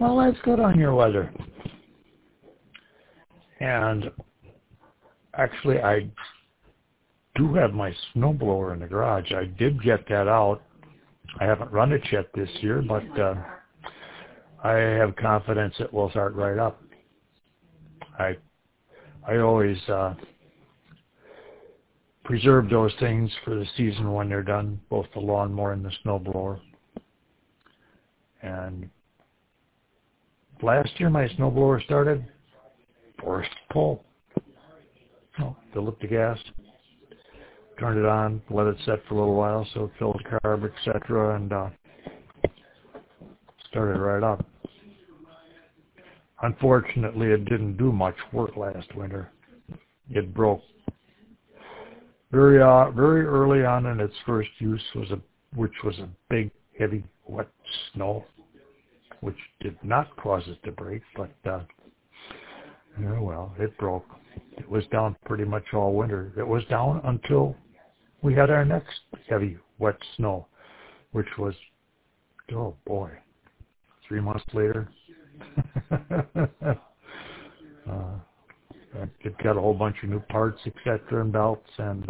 Well, that's good on your weather. And actually, I do have my snowblower in the garage. I did get that out. I haven't run it yet this year, but I have confidence it will start right up. I always preserve those things for the season when they're done, both the lawnmower and the snowblower. And last year my snowblower started first pull. Fill up the gas, turned it on, let it set for a little while so it filled carb, etc., and started right up. Unfortunately, it didn't do much work last winter. It broke very early on in its first use, which was a big, heavy, wet snow, which did not cause it to break, but well, it broke. It was down pretty much all winter. It was down until we had our next heavy, wet snow, which was, oh boy, 3 months later. It got a whole bunch of new parts, etc., and belts, and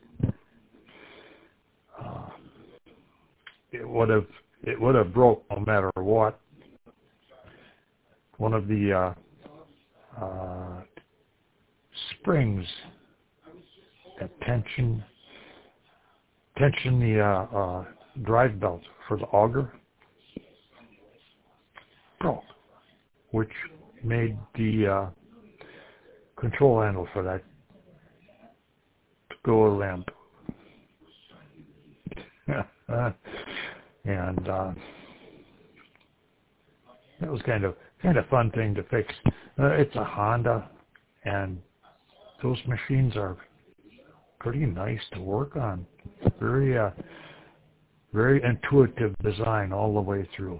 it would have broke no matter what. One of the springs that tension the drive belt for the auger broke, which made the control handle for that to go limp. And that was kind of a fun thing to fix. It's a Honda, and those machines are pretty nice to work on. Very intuitive design all the way through.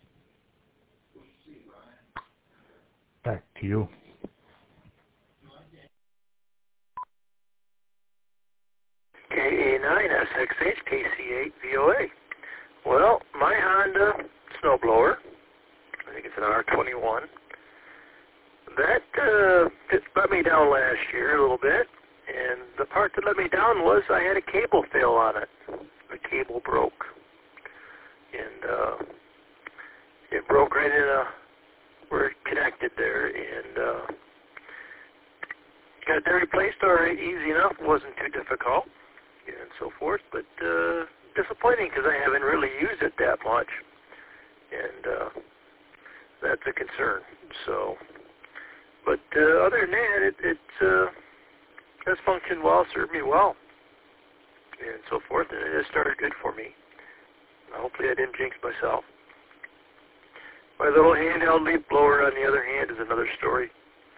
Back to you. KA9SXH KC8VOA. Well, my Honda snowblower, I think it's an R21, that it let me down last year a little bit, and the part that let me down was I had a cable fail on it. The cable broke, and it broke right in where it connected there, and got that replaced all right, easy enough. It wasn't too difficult, and so forth, but disappointing because I haven't really used it that much, and that's a concern. So, but other than that, it has functioned well, served me well, and so forth, and it has started good for me. Hopefully I didn't jinx myself. My little handheld leaf blower, on the other hand, is another story.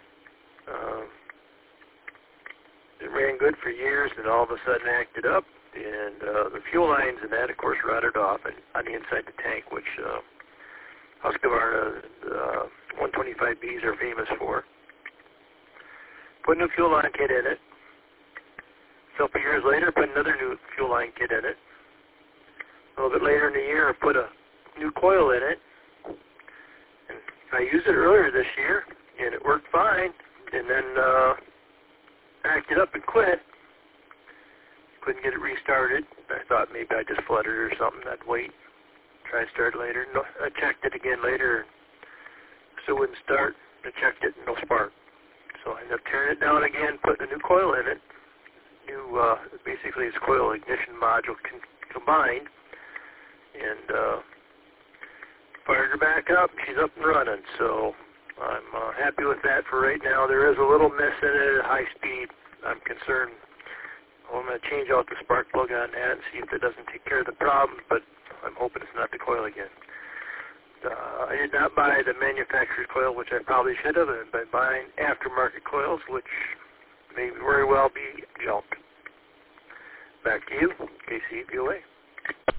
It ran good for years, and all of a sudden acted up, and the fuel lines and that, of course, rotted off on the inside of the tank, which Husqvarna 125Bs are famous for. Put a new fuel line kit in it. A couple years later, put another new fuel line kit in it. A little bit later in the year, I put a new coil in it. And I used it earlier this year, and it worked fine, and then acted up and quit. Couldn't get it restarted. I thought maybe I just flooded it or something. I'd wait, try to start later. No, I checked it again later, still wouldn't start. I checked it, no spark. So I ended up tearing it down again, putting a new coil in it. Basically it's coil ignition module combined, and fired her back up. She's up and running, so I'm happy with that for right now. There is a little miss in it at high speed. I'm concerned. I'm going to change out the spark plug on that and see if it doesn't take care of the problem, but I'm hoping it's not the coil again. I did not buy the manufacturer's coil, which I probably should have. I've been buying aftermarket coils, which may very well be junk. Back to you, KC VOA.